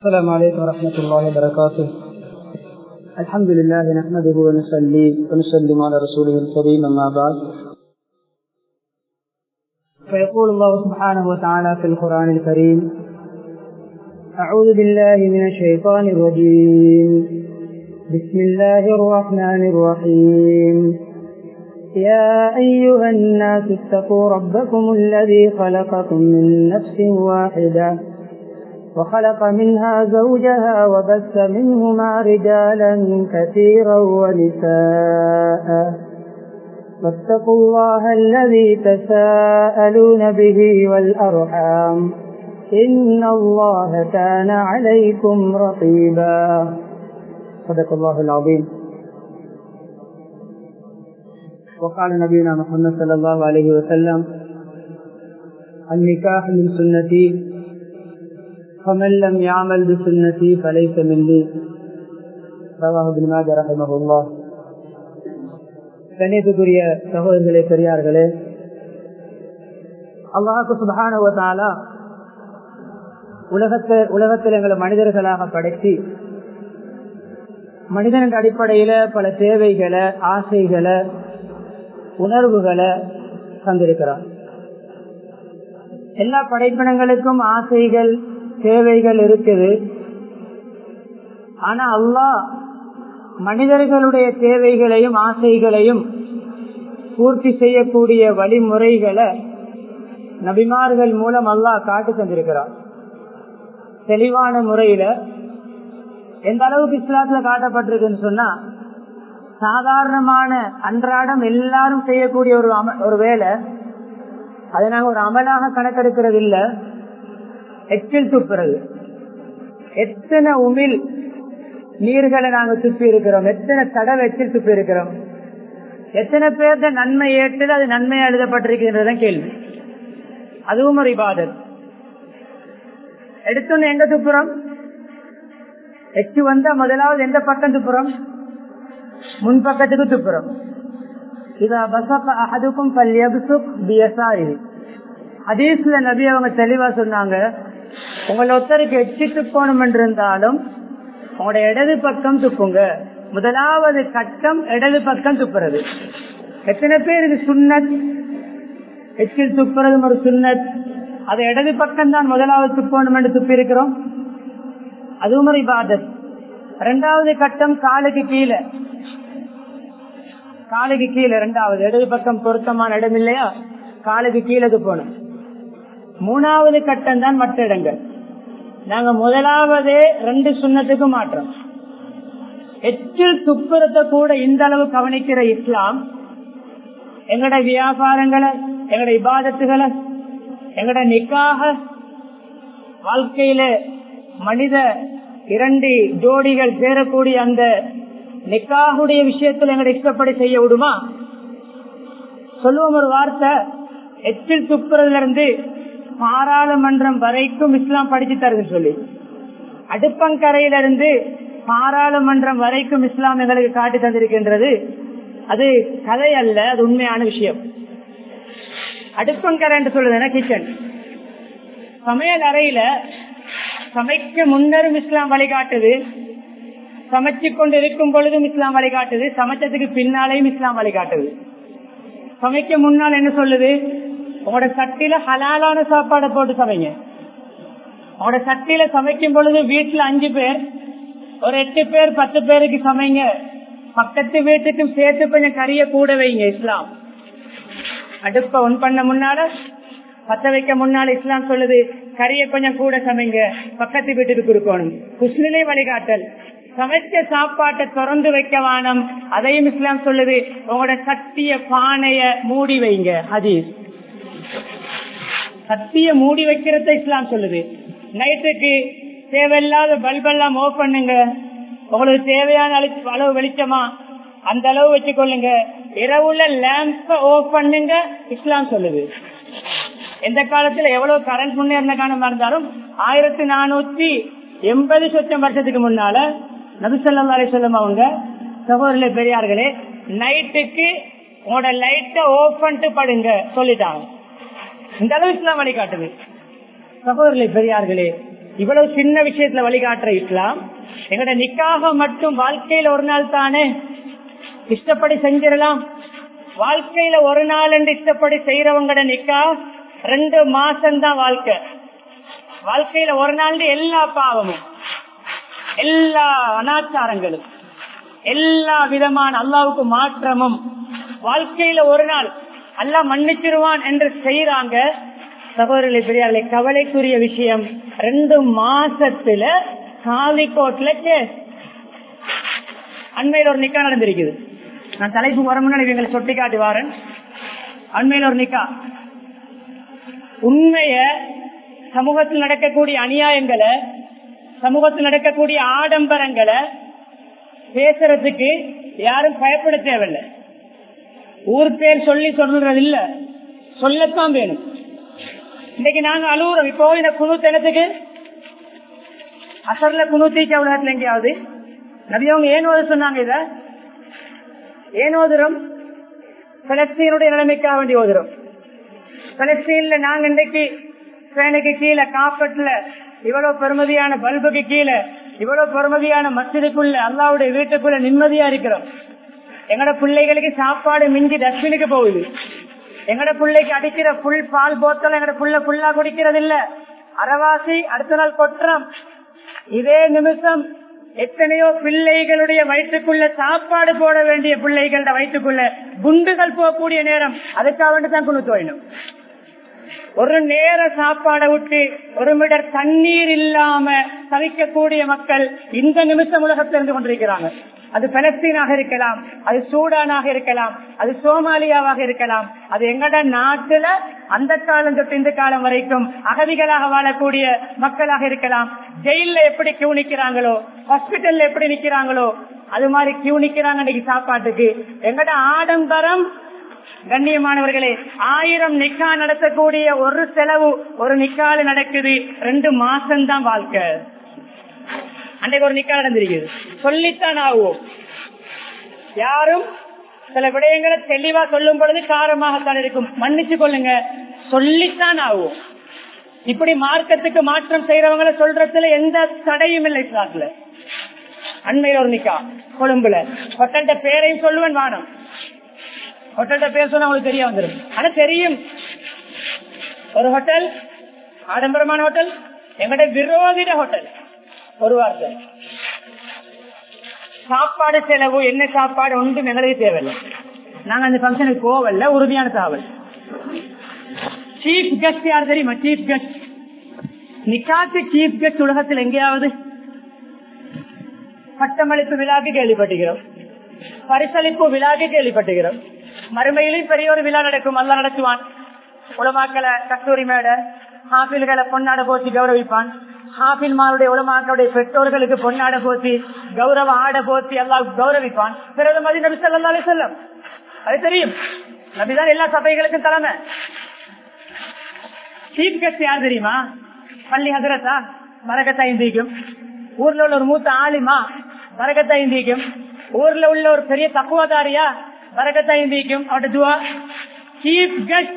السلام عليكم ورحمة الله وبركاته. الحمد لله نحمده ونصلي ونسلم على رسوله الكريم أما بعد. فيقول الله سبحانه وتعالى في القرآن الكريم: أعوذ بالله من الشيطان الرجيم. بسم الله الرحمن الرحيم. يا أيها الناس اتقوا ربكم الذي خلقكم من نفس واحدة وخلق منها زوجها وبث منهما رجالا كثيرا ونساء واتقوا الله الذي تساءلون به والأرحام إن الله كان عليكم رقيبا. صدق الله العظيم. وقال نبينا محمد صلى الله عليه وسلم: النكاح من سنتي فمن لم يعمل بسنتي فليس مني. رواه ابن ماجه رحمه الله. கண்ணியத்துக்குரிய சகோதரர்களே, பெரியார்களே, அல்லாஹ் சுப்ஹானஹு வ தஆலா உலகத்தில் எங்களை மனிதர்களாக படைத்து மனிதனின் அடிப்படையில பல தேவைகளை, ஆசைகளை, உணர்வுகளை தந்திருக்கிறார். எல்லா படைப்பினங்களுக்கும் ஆசைகள், தேவைகள் இருக்குது. ஆனா அல்லாஹ் மனிதர்களுடைய தேவைகளையும் ஆசைகளையும் பூர்த்தி செய்யக்கூடிய வழிமுறைகளை நபிமார்கள் மூலம் அல்லாஹ் காட்டி தந்திருக்கிறார். தெளிவான முறையில எந்த அளவுக்கு இஸ்லாத்துல காட்டப்பட்டிருக்குன்னு சொன்னா, சாதாரணமான அன்றாடம் எல்லாரும் செய்யக்கூடிய ஒரு வேலை, அதை நாங்க ஒரு அமலாக கணக்கெடுக்கிறது இல்ல. எச்சில் துப்புறது, எத்தனை உமிழ் நீர்களை நாங்க துப்பி இருக்கிறோம், எத்தனை தடவை எச்சில் துப்பி இருக்கிறோம், எத்தனை பேர்த நன்மை ஏற்று அது நன்மையா எழுதப்பட்டிருக்கின்றதான் கேள்வி. அதுவும் ஒரு இபாதத். எடுத்தோன்னு எங்க துப்புறோம்? எச்சு வந்தா முதலாவது எந்த பக்கம் துப்புறோம்? முன்பக்கத்துக்கு துப்புறோம். ஹதீஸ்ல நபி அவங்க தெளிவா சொன்னாங்க, உங்களை ஒருத்தருக்கு எச்சி துப்பணும் என்றிருந்தாலும் உங்களோட இடது பக்கம் துப்புங்க. முதலாவது கட்டம் இடது பக்கம் துப்புறது. எத்தனை பேர் இது சுன்னத்? எச்சில் துப்புறதும் ஒரு சுன்னத். அது இடது பக்கம் தான் முதலாவது துப்பணும் என்று துப்பி இருக்கிறோம். அதுவும் ஒரு இபாதத். இரண்டாவது கட்டம் காலுக்கு கீழே, காலுக்கு கீழே இரண்டாவது இடது பக்கம் பொருத்தமான இடம் இல்லையா, காலுக்கு கீழே துப்பணும். மூணாவது கட்டம் தான் மற்ற இடங்கள். நாங்க முதலாவது 2 சுன்னத்துக்கு மாற்றோம். எச்சில் துப்புரத்தை கூட இந்த அளவு கவனிக்கிற இஸ்லாம் எங்கட வியாபாரங்களை, எங்கட இபாதத்துகளை, எங்கட நிக்காக வாழ்க்கையில மனித 2 ஜோடிகள் சேரக்கூடிய அந்த நிக்காஹுடைய விஷயத்தில் எங்கட இஷ்டப்படி செய்ய விடுமா? சொல்லுவோம் ஒரு வார்த்தை, எச்சில் துப்புறதுல இருந்து பாராளுமன்றம் வரைக்கும் இஸ்லாம் படிச்சு தருது சொல்லி, அடுப்பங்கரையிலிருந்து பாராளுமன்றம் வரைக்கும் இஸ்லாம் எங்களுக்கு காட்டி தந்திருக்கின்றது. அது கதை அல்ல, அது உண்மையான விஷயம். அடுப்பங்கரை என்று சொல்லுதுன்னா கிச்சன். சமையல் அறையில சமைக்க முன்னரும் இஸ்லாம் வழிகாட்டுது, சமைச்சு கொண்டு இருக்கும் பொழுதும் இஸ்லாம் வழிகாட்டுது, சமைச்சதுக்கு பின்னாலேயும் இஸ்லாம் வழிகாட்டுது. சமைக்க முன்னால் என்ன சொல்லுது? உங்களோட சட்டியில ஹலாலான சாப்பாடை போட்டு சமைங்க. உங்களோட சட்டியில சமைக்கும் பொழுது வீட்டுல 5 பேர், ஒரு 8 பேர் 10 பேருக்கு சமைங்க. பக்கத்து வீட்டுக்கும் சேர்த்து கொஞ்சம் கறிய கூட வைங்க. இஸ்லாம் அடுப்ப ஒன் பண்ண முன்னால, பத்த வைக்க முன்னால இஸ்லாம் சொல்லுது கறிய கொஞ்சம் கூட சமைங்க, பக்கத்து வீட்டுக்கு கொடுக்கணும். குஸ்லிலே வழிகாட்டல். சமைச்ச சாப்பாட்டை திறந்து வைக்க வானம், அதையும் இஸ்லாம் சொல்லுது. உங்களோட சட்டிய பானைய மூடி வைங்க. ஹதீஸ். சட்டிய மூடி வைக்கிறத இஸ்லாம் சொல்லுது. நைட்டுக்கு தேவையில்லாத பல்பெல்லாம் ஆஃப் பண்ணுங்க. உங்களுக்கு தேவையான அளவு வெளிச்சமா அந்த அளவு வச்சுக்கொள்ளுங்க. இரவுல லேம்ப ஆஃப் பண்ணுங்க, இஸ்லாம் சொல்லுது. எந்த காலத்துல எவ்வளவு கரண்ட் முன்னேறின காரணமா இருந்தாலும் 1480 சொச்சம் வருஷத்துக்கு முன்னால நபி ஸல்லல்லாஹு அலைஹி வஸல்லம் அவங்க, சகோதரர்களே, பெரியார்களே, நைட்டுக்கு உங்களோட லைட்ட ஆஃப் பண்ணிட்டு படுங்க சொல்லிட்டாங்க. இந்த அளவு இஸ்லாம் வழிகாட்டுது. சகோதரர்களே, பெரியார்களே, இவ்வளவு சின்ன விஷயத்துல வழிகாட்டுற இஸ்லாம் எங்கட நிக்காக மட்டும் வாழ்க்கையில ஒரு நாள் தானே இஷ்டப்படி செஞ்சிடலாம். வாழ்க்கையில ஒரு நாள் என்று இஷ்டப்படி செய்யறவங்கட நிக்கா 2 மாசம்தான் வாழ்க்கை. வாழ்க்கையில ஒரு நாள் எல்லா பாவமும், எல்லா அனாச்சாரங்களும், எல்லா விதமான அல்லாவுக்கு மாற்றமும் வாழ்க்கையில ஒரு நாள் அல்லாஹ் மன்னிச்சிருவான் என்று செய்யறாங்க. சகோதரர்களே பெரியார்களே, கவலைக்குரிய விஷயம் 2 மாசத்துல காலிக்கோட்ல அண்மையில் ஒரு நிக்கா நடந்திருக்குது. நான் தலைப்பு வர முன்னாடி இவங்களை சொட்டி காட்டி வாரன். அண்மையில் ஒரு நிக்கா உண்மைய சமூகத்தில் நடக்கக்கூடிய அநியாயங்களை, சமூகத்தில் நடக்கக்கூடிய ஆடம்பரங்களை பேசுறதுக்கு யாரும் பயப்பட தேவையில்லை. ஊர் பேர் சொல்லி சொல்றது இல்ல, சொல்லத்தான் வேணும். இன்னைக்கு நாங்க அழுகுறோம். இப்போ இந்த குனூத் என்னத்துக்கு? அசர்ல குனூத்திக்க உலகத்துல எங்கேயாவது நபியவங்க ஏன் ஓத சொன்னாங்க? இத ஏன் ஓதுறோம்? பலஸ்தீனுடைய நிலைமைக்காக வேண்டி ஓதுறோம். பலஸ்தீன்ல நாங்க இன்றைக்கு ஃபேனுக்கு கீழே, காப்பட்ல, இவ்வளவு பெருமதியான பல்புக்கு கீழே, இவ்வளவு பெருமதியான மஸ்ஜிதுக்குள்ள, அல்லாவுடைய வீட்டுக்குள்ள நிம்மதியா இருக்கிறோம். எங்கட பிள்ளைகளுக்கு சாப்பாடு மிஞ்சி டஸ்ட்பினுக்கு போகுது. எங்கட பிள்ளைக்கு அடிக்கிற புல் பால் போத்தல் எங்கட புள்ள புல்லா குடிக்கிறது இல்ல, அரைவாசி அடுத்த நாள் கொட்டுறோம். இதே நிமிஷம் எத்தனையோ பிள்ளைகளுடைய வயிற்றுக்குள்ள சாப்பாடு போட வேண்டிய பிள்ளைகளோட வயிற்றுக்குள்ள குண்டுகள் போகக்கூடிய நேரம். அதுக்காக வேண்டிதான் குழு தோயணும். ஒரு நேர சாப்பாடை விட்டு ஒரு மீட்டர் தண்ணீர் இல்லாம தவிக்கக்கூடிய மக்கள் இந்த நிமிஷம் உலகத்தில் இருந்து கொண்டிருக்கிறாங்க. அது பலஸ்தீனாக இருக்கலாம், அது சூடானாக இருக்கலாம், அது சோமாலியாவாக இருக்கலாம், அது எங்கட நாட்டுல அந்த காலம் தொட்டு இந்த காலம் வரைக்கும் அகதிகளாக வாழக்கூடிய மக்களாக இருக்கலாம். ஜெயில எப்படி கியூ நிக்கிறாங்களோ, ஹாஸ்பிட்டல்ல எப்படி நிக்கிறாங்களோ, அது மாதிரி கியூ நிக்கிறாங்க இன்னைக்கு சாப்பாட்டுக்கு. எங்கட ஆடம்பரம் கண்ணியமானவர்களே, 1000 நிக்கா நடத்தக்கூடிய ஒரு செலவு ஒரு நிக்கால நடக்குது. 2 மாசம்தான் வாழ்க்கை. அன்றைக்கு ஒரு நிக்கா நடந்திருக்குது. சொல்லித்தான் ஆகும். யாரும் சில விடயங்களை தெளிவா சொல்லும் பொழுது காரமாகத்தான் இருக்கும், மன்னிச்சு கொள்ளுங்க, சொல்லித்தான் ஆகும். இப்படி மார்க்கத்துக்கு மாற்றம் செய்யறவங்களை சொல்றதுல எந்த தடையும் இல்லை இஸ்லாத்துல. அண்மையில ஒரு நிக்கா கொழும்புல, ஹோட்டல்ட பேரையும் சொல்லுவேன் வானம். ஹோட்டல்ட பேர் சொன்னா உங்களுக்கு தெரிய வந்துடும். ஆனா தெரியும், ஒரு ஹோட்டல், ஆடம்பரமான ஹோட்டல், எங்கட விரோதிட ஹோட்டல். ஒரு வார்த்தை சாப்பாடு செலவு என்ன சாப்பாடு ஒன்றும் எங்களுக்கு தேவையில்லை. நாங்க அந்த பங்கனுக்கு போவல்ல, உறுதியான தகவல். சீஃப் கெஸ்ட் யார் தெரியுமா? Chief guest. நிக்காத்து சீஃப் கெஸ்ட் உலகத்தில் எங்கேயாவது? பட்டமளிப்பு விழாக்கு கேள்விப்பட்டுகிறோம், பரிசளிப்பு விழாக்கு கேள்விப்பட்டுகிறோம். மறுமையிலும் பெரிய ஒரு விழா நடக்கும், அல்ல நடத்துவான். உலமாக்களை கஸ்தூரி மேடை, ஹாஃபில்களை பொன்னாட போச்சு கௌரவிப்பான். ஹாஃபில்மாருடைய உலமாக்களுடைய பெற்றோர்களுக்கு பொன்னாட போச்சு, கௌரவ ஆட போச்சு, எல்லாம் கௌரவிப்பான். பிறகு மதி நபி ஸல்லல்லாஹு அலைஹி வஸல்லம், அது தெரியும், நபிதான் எல்லா சபைகளுக்கும் தலைமை. சீஃப் கெஸ்ட் யார் தெரியுமா? பள்ளி ஹதரத்தா, பரக்கத்தா இந்திக்கும். ஊர்ல உள்ள ஒரு மூத்த ஆலிமா, பரக்கத்தா இந்திக்கும். ஊர்ல உள்ள ஒரு பெரிய தக்குவதாரியா, பரக்கத்தா இந்திக்கும். அவருடைய துவா. சீஃப் கெஸ்ட்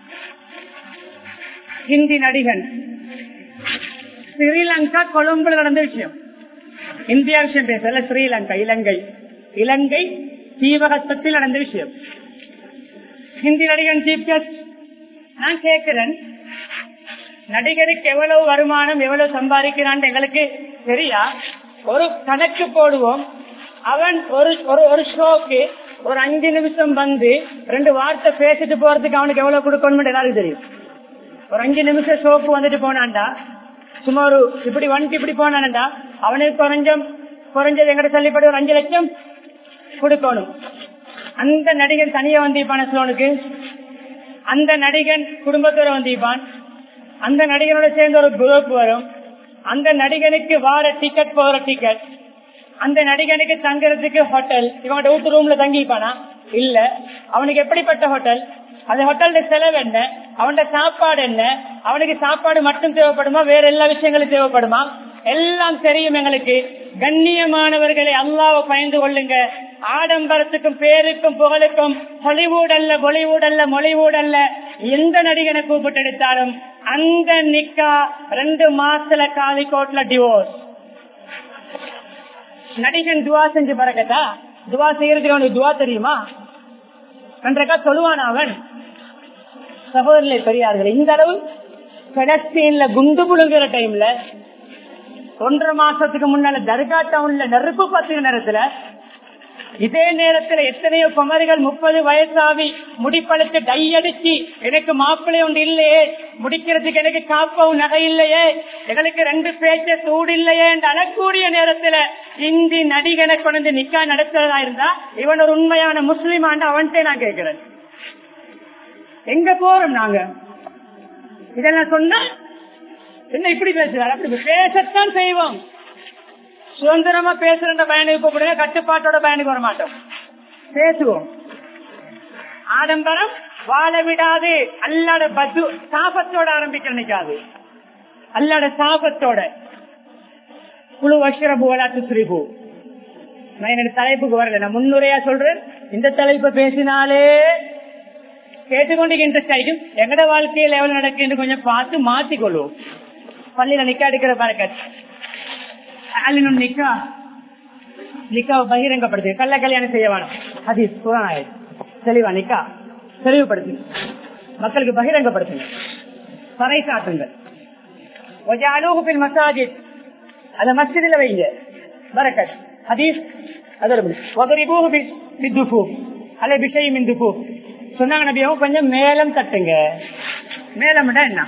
ஹிந்தி நடிகன். ஸ்ரீலங்கா கொழும்புல நடந்த விஷயம், இந்தியா விஷயம் பேசல, ஸ்ரீலங்கா, இலங்கை தீவகத்தில் நடந்த விஷயம். ஹிந்தி நடிகன் சீஃப் கெஸ்ட். நான் கேட்கிறேன், நடிகருக்கு எவ்வளவு வருமானம், எவ்வளவு சம்பாதிக்கிறான் எங்களுக்கு சரியா? ஒரு கணக்கு போடுவோம். அவன் ஒரு ஷோக்கு ஒரு 5 நிமிஷம் வந்து 2 வார்த்தை பேசிட்டு போறதுக்கு அவனுக்கு எவ்வளவு கொடுக்கணும் எல்லாருக்கும் தெரியும். ஒரு 5 நிமிஷம் ஷோக்கு வந்துட்டு போனான்டா, சும்மா ஒரு இப்படி வந்துட்டு இப்படி போனான்டா, அவனுக்கு குறைஞ்சது எங்கிட்ட சொல்லிப்படி ஒரு 5 லட்சம் கொடுக்கணும். அந்த நடிகன் தனியா வந்திருப்பான ஸ்லோனுக்கு, அந்த நடிகன் குடும்பத்தோட வந்திருப்பான், அந்த நடிகனோட சேர்ந்து ஒரு குரூப் வரும், அந்த நடிகனுக்கு வார டிக்கெட் போற டிக்கெட், அந்த நடிகனுக்கு தங்குறதுக்கு ஹோட்டல். இவன் வீட்டு ரூம்ல தங்கிப்பானா? இல்ல. அவனுக்கு எப்படிப்பட்ட ஹோட்டல், அந்த ஹோட்டல்ல செலவு என்ன, அவனோட சாப்பாடு என்ன, அவனுக்கு சாப்பாடு மட்டும் தேவைப்படுமா, வேற எல்லா விஷயங்களும் தேவைப்படுமா, எல்லாம் தெரியும் எங்களுக்கு. கண்ணியமானவர்களை, அல்லாஹ்வை பயந்து கொள்ளுங்க. ஆடம்பரத்துக்கும் பேருக்கும் புகழுக்கும் ஹாலிவுட் அல்ல, பாலிவுட் அல்ல, மொலிவுட் அல்ல, எந்த நடிகனை கூப்பிட்டு எடுத்தாலும் அந்த நிக்கா 2 மாசத்துல காலிக்கோட்ல டிவோர்ஸ். நடிகன் துவா செஞ்சு பறக்கட்டா, துவா செய்யறதுக்கு அவனுக்கு துவா தெரியுமா? கன்றக்கா சொல்லுவான் அவன். சகோதரர்களே பெரியார்கள், இந்த அளவு பலஸ்தீன்ல குண்டு புழுங்குற டைம்ல 1.5 மாசத்துக்கு முன்னால தர்கா டவுன்ல நெருப்பு பத்துற நேரத்துல, இதே நேரத்துல எத்தனையோ குமரிகள் 30 வயசாவி முடிப்பழுத்து டை அடிச்சு, எனக்கு மாப்பிள்ளை ஒன்று இல்லையே, முடிக்கிறதுக்கு எனக்கு காப்பவும் நகை இல்லையே, எங்களுக்கு 2 பேச்ச சூடு இல்லையே என்று அழக்கூடிய நேரத்துல இந்தி நடிகனை கொண்டு நிக்கா நடத்துறதா இருந்தா இவன் ஒரு உண்மையான முஸ்லிமான்னு அவன்கிட்ட நான் கேட்கிறேன். எங்க போறோம் நாங்க? இதெல்லாம் சொன்னா என்ன இப்படி பேசுறாரு? அப்படி பேசத்தான் செய்வோம். சுதந்திரமா பேசுற பயனுக்கு கூப்பிடுங்க, கட்டுப்பாட்டோட பயனுக்கு வர மாட்டோம். பேசுவோம். ஆடம்பரம் வாழ விடாது. அல்லாட பது சாபத்தோட ஆரம்பிக்க நினைக்காது. அல்லாட சாபத்தோட குழு வஷ்ரபு வலாத்து சுரிபு. நான் என்னோட தலைப்புக்கு வரல, நான் முன்னுரையா சொல்றேன். இந்த தலைப்பை பேசினாலே கேட்டுக்கொண்டு இன்ட்ரெஸ்ட் ஆயிடும். எங்கட வாழ்க்கையில் லெவல் நடக்குன்னு கொஞ்சம் பார்த்து மாத்திக்கொள்வோம். பள்ளியில நிக்கா எடுக்கிற பறக்கத் நிக்கா நிக்காவை பகிரங்கப்படுத்து. கல்ல கல்யாணம் செய்ய வேணும். ஹதீஸ் குர்ஆன் தெளிவா நிக்கா தெளிவுபடுத்து, மக்களுக்கு பகிரங்கப்படுத்துங்க, பறை சாட்டுங்கள். மசாஜித், அத மஸ்ஜிதில் வைங்க. பரக்கத் ஹதீஸ் சொன்னாங்க நபியாவும். கொஞ்சம் மேலம் தட்டுங்க. மேலம் என்ன?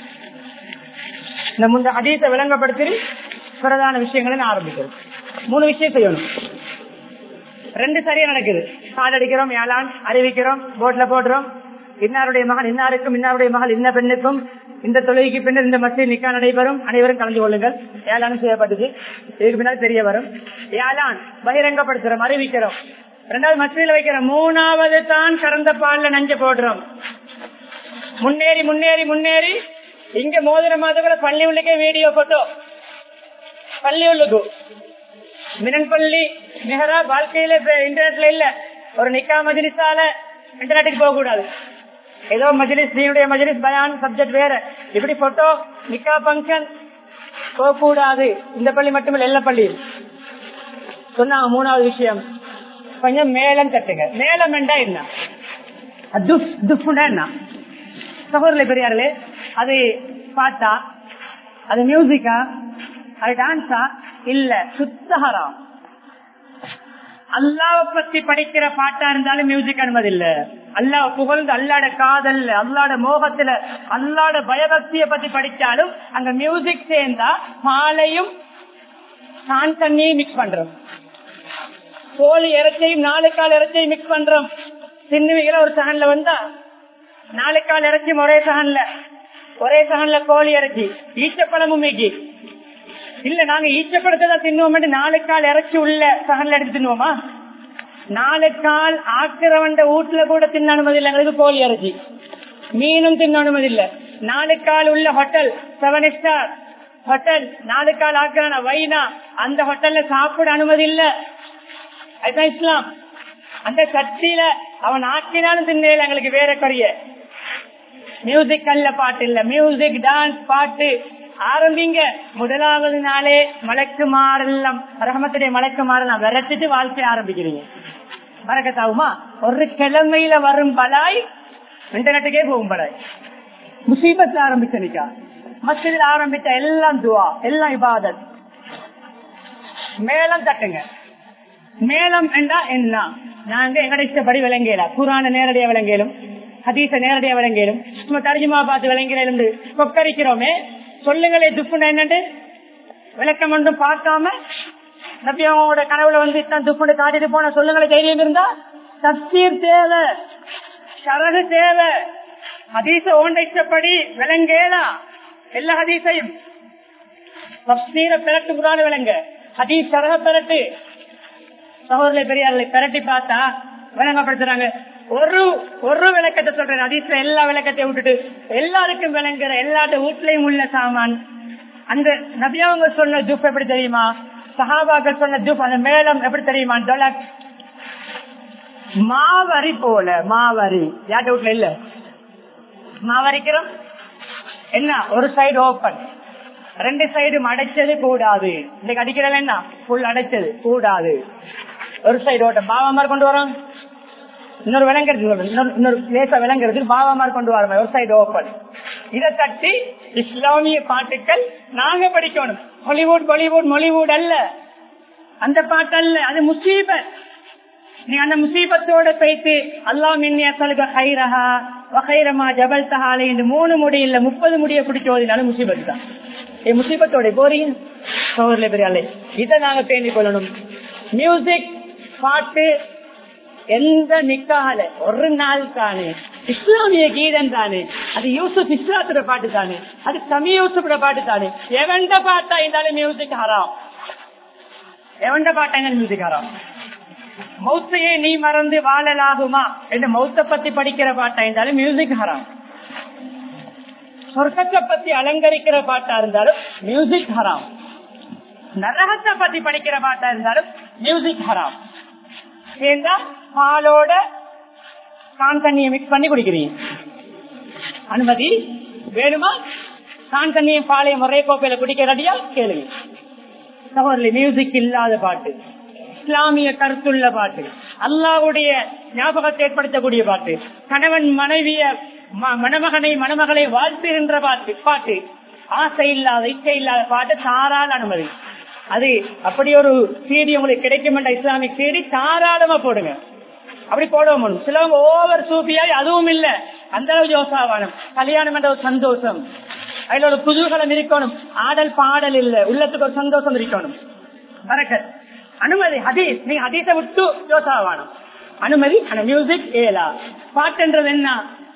நம்ம இந்த ஹதீஸை விளங்கப்படுத்தி பிரதான விஷயங்களை ஆரம்பிக்கிறோம். 3 விஷயம் செய்யணும். 2 சரியா நடக்குது. கால் அடிக்கிறோம், ஏலான் அறிவிக்கிறோம், போட்ல போடுறோம். இன்னாருடைய மகன் இன்னாருக்கும், இன்னாருடைய மகள் இன்ன பெண்ணுக்கும் இந்த தொழுகைக்கு பின்னர் இந்த மஸ்ஜித் நிக்கா நடைபெறும், அனைவரும் கலந்து கொள்ளுங்கள். ஏலான் செய்யப்பட்டது. இதுக்கு பின்னால் தெரிய வரும். ஏலான் பகிரங்கப்படுத்துறோம், அறிவிக்கிறோம். 2வது மஸ்ஜிதில் வைக்கிறோம். 3வது தான் கறந்த பால்ல நஞ்ச போடுறோம். முன்னேறி முன்னேறி முன்னேறி இங்க மோதிர மாதவர பள்ளி உள்ளுக்கே வீடியோ போட்டோ. பள்ளி உள்ளுக்கு மினன்பள்ளி மெஹரா வாழ்க்கையில இன்டர்நெட்ல இல்ல. ஒரு நிக்கா மஜ்லிஸால இன்டர்நெட்டுக்கு போக கூடாது. ஏதோ மஜ்லிஸ், நீனுடைய மஜ்லிஸ், பயான், சப்ஜெக்ட் வேற, இப்படி போட்டோ நிக்கா பங்கன் போக கூடாது. இந்த பள்ளி மட்டுமில்ல, எல்லா பள்ளியும் சொன்னாங்க. 3வது விஷயம், கொஞ்சம் மேலம் தட்டுங்க. மேலம் என்றா என்ன? என்ன சகோதரர்களே பெரியார்களே? அது பாட்டா, அது மியூசிக்கா, அது டான்ஸா? இல்ல, சுத்த ஹராம். அல்லாஹ்வை பத்தி படிக்கிற பாட்டா இருந்தாலும் மியூசிக் அனுமதி இல்ல. அல்லாஹ் புகழ்ந்து அல்லாட காதல், அல்லாட மோகத்துல, அல்லாட பயபக்திய பத்தி படிச்சாலும் அங்க மியூசிக் சேர்ந்தா பாலையும் தான் தண்ணியும் மிக்ஸ் பண்றோம். கோழி இறைச்சியும் 4 கால் இறைச்சியும் மிக்ஸ் பண்றோம். சின்ன ஒரு சகன்ல வந்தா 4 கால் இறைச்சியும் ஒரே சகன்ல கோழி இறைச்சி, ஈச்சப்பழமும் மிகி இல்ல. நாங்க ஈச்சப்பழத்தான் தின்னுவோம். 4 கால் இறைச்சி உள்ள சகன்ல எடுத்து தின்னுவோமா? 4 கால் ஆக்கிறவன் வீட்டுல கூட தின்ன அனுமதி இல்லை எங்களுக்கு. கோழி இறைச்சி மீனும் தின்ன அனுமதி இல்ல. 4 கால் உள்ள ஹோட்டல், 7 ஸ்டார் ஹோட்டல், 4 கால் ஆக்கிறான வைனா, அந்த ஹோட்டல்ல சாப்பிட அனுமதி இல்ல. அதுதான் இஸ்லாம். அந்த சட்டியில அவன் ஆக்கினாலும் தின்னல எங்களுக்கு. வேற குறைய மியூசிக் அல்ல, பாட்டு இல்ல. மியூசிக், டான்ஸ், பாட்டு ஆரம்பிங்க. 1வது நாளே மலக்கு மாறலாம், ரஹமத்துடைய மலக்கு மாறலாம் விரட்டிட்டு வாழ்க்கை ஆரம்பிக்கிறீங்க. பரக்கத்தாகுமா? ஒரு கிழமையில வரும் பலாய் இன்டர்நெட்டுக்கே போகும். பலாய் முசீபத்துல ஆரம்பிச்ச நிக்கா, மஸ்ஜிதில் ஆரம்பிச்ச எல்லாம் துவா, எல்லாம் இபாதத். மேலம் தட்டுங்க. மேலம் என்றா என்ன? நாங்க எங்கட இஷ்டப்படி விளங்கல. குர்ஆனை நேரடியா விளங்கலும், ஹதீஸ நேரடியா விளங்கலும், சும்மா தர்ஜுமா பார்த்து விளங்கலும் கொக்கரிக்கிறோமே. சொல்லுங்களே துப்புனா என்னண்டு விளக்கம் ஒன்றும் பார்க்காம நபியோட கனவுல வந்து இத்தான் துப்புன்னு காட்டிட்டு போன சொல்லுங்களே தைரியம் இருந்தா. தப்சீர் தேவை, ஷரஹ் தேவை. ஹதீஸ ஓண்ட இஷ்டப்படி விளங்கலாம். எல்லா ஹதீஸையும் தப்சீரை பெரட்டு, குர்ஆனை விளங்க, ஹதீஸ் ஷரஹ் பெரட்டு. சகோதரர்களே பெரியார்களை பெரட்டி பார்த்தா விளங்கப்படுத்துறாங்க. ஒரு விளக்கத்தை சொல்றேன். ஹதீஸ்ல எல்லா விளக்கத்தையும் விட்டுட்டு எல்லாருக்கும் விளங்குற, எல்லாத்த வீட்லயும் உள்ள சாமான். அந்த நபியாவங்க சொன்ன துப் எப்படி தெரியுமா? சஹாபாக்கள் சொன்ன துப், அந்த மேளம் எப்படி தெரியுமா? மாவரி போல. மாவரி யார்ட்ட வீட்டுல இல்ல? மாவரிக்கிறோம். என்ன ஒரு சைடு ஓபன், 2 சைடும் அடைச்சது கூடாது. இன்னைக்கு அடிக்கிறவன் என்ன ஃபுல் அடைச்சது கூடாது. ஒரு சைடு ஓட்டம் பாவாமார் கொண்டு வரோம், இன்னொரு விளங்குறது இன்னொரு லேசா விளங்குறது பாவாமார் கொண்டு வரோம். ஒரு சைடு ஓபன். இதை தட்டி இஸ்லாமிய பாட்டுக்கள் நாங்க படிக்கணும். ஹாலிவுட் பாலிவுட் மாலிவுட் அல்ல, அந்த பாட்டு அல்ல, அது முசீபத். நீங்க அந்த முசீபத்தோட போயிட்டு அல்லாஹ் மின்னிய சொல்க ஹைரஹா வகைரமா ஜபல் தஹாலை என்று 3 முடி இல்ல 30 முடிய பிடிச்சோதினாலும் முசீபத்து தான். முசீபத்தோட போறீங்க சோதரிலே பெரியாலே. இதை நாங்க பேணிக் கொள்ளணும். மியூசிக் பாட்டு எந்த நிக்கால ஒரு நாள் தானே இஸ்லாமிய கீதம் தானே, அது யூசுப் இஸ்லாத்தோட பாட்டு தானே, அது தமிழ் யூசுப்போட பாட்டு தானே. எவண்ட பாட்டா இருந்தாலும் மியூசிக் ஹராம், எவண்ட பாட்டா இருந்தாலும் மியூசிக் ஹராம். மௌத்தையே நீ மறந்து வாழலாகுமா என்று மௌத்த பத்தி படிக்கிற பாட்டா இருந்தாலும் மியூசிக் ஹராம். சொர்க்கத்தை பத்தி அலங்கரிக்கிற பாட்டா இருந்தாலும் மியூசிக் ஹராம். நரகத்தை பத்தி படிக்கிற பாட்டா இருந்தாலும் மியூசிக் ஹராம். ஏன்னா பாலோட கான் தண்ணியை மிக்ஸ் பண்ணி குடிக்கிறீங்க, அனுமதி வேணுமா? கான் தண்ணியும் பாலையும் ஒரே கோப்பையில குடிக்கிறடியா கேளுங்க. சகோதரி, மியூசிக் இல்லாத பாட்டு, இஸ்லாமிய கருத்துள்ள பாட்டு, அல்லாஹ்வுடைய ஞாபகத்தை ஏற்படுத்தக்கூடிய பாட்டு, கணவன் மனைவிய மணமகனை மணமகளை வாழ்த்துகின்ற பாட்டு, ஆசை இல்லாத இச்சை இல்லாத பாட்டு தாராள அனுமதி. அது அப்படி ஒரு சீடி உங்களுக்கு கிடைக்கும் என்ற இஸ்லாமிக் சீடி தாராளமா போடுங்க. அப்படி போடுவோம். சிலவங்க ஓவர் சூப்பியாய் அதுவும் இல்ல, அந்த அளவு யோசாவானம். கல்யாணம் என்ற ஒரு சந்தோஷம், அதுல ஒரு குதூகலம் இருக்கணும். ஆடல் பாடல் இல்ல, உள்ளத்துக்கு ஒரு சந்தோஷம் இருக்கணும். பரக்கத் அனுமதி. ஹதீஸ், நீங்க ஹதீஸை விட்டு யோசாவானம் அனுமதி. ஆனா மியூசிக் ஏலா. பாட்டுன்றது என்ன?